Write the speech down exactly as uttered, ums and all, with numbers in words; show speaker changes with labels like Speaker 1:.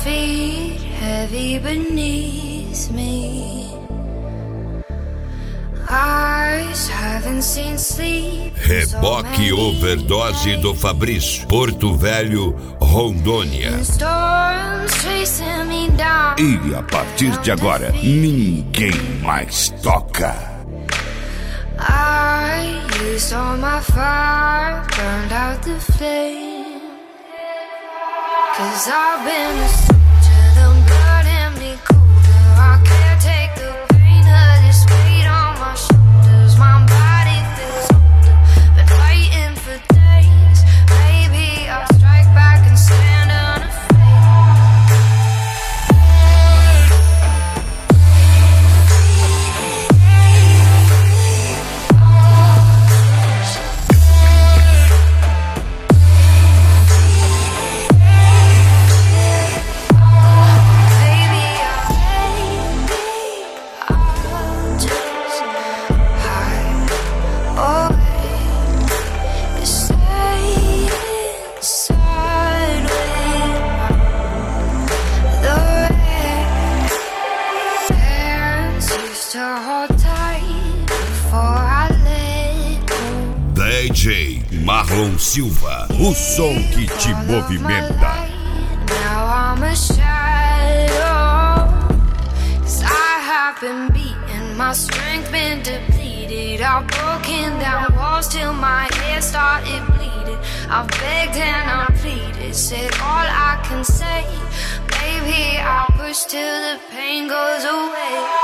Speaker 1: feet heavy beneath me. Eyes haven't seen sleep.
Speaker 2: Reboque Overdose do Fabrício, Porto Velho, Rondônia.
Speaker 3: E a partir de agora, ninguém mais toca.
Speaker 1: I used all my fire, burned out the flame. Cause I've been a soldier, them burning me colder. I can't take the pain of this weight on my shoulders. My body feels older, been fighting for days. Maybe I'll strike back and stand unafraid.
Speaker 2: D J Marlon Silva, o som que te movimenta.
Speaker 1: Now I'm a shadow, 'cause I have been beaten, my strength been depleted. I've broken down walls till my head started bleeding. I've begged and I pleaded, said all I can say. Baby, I'll push till the pain goes away.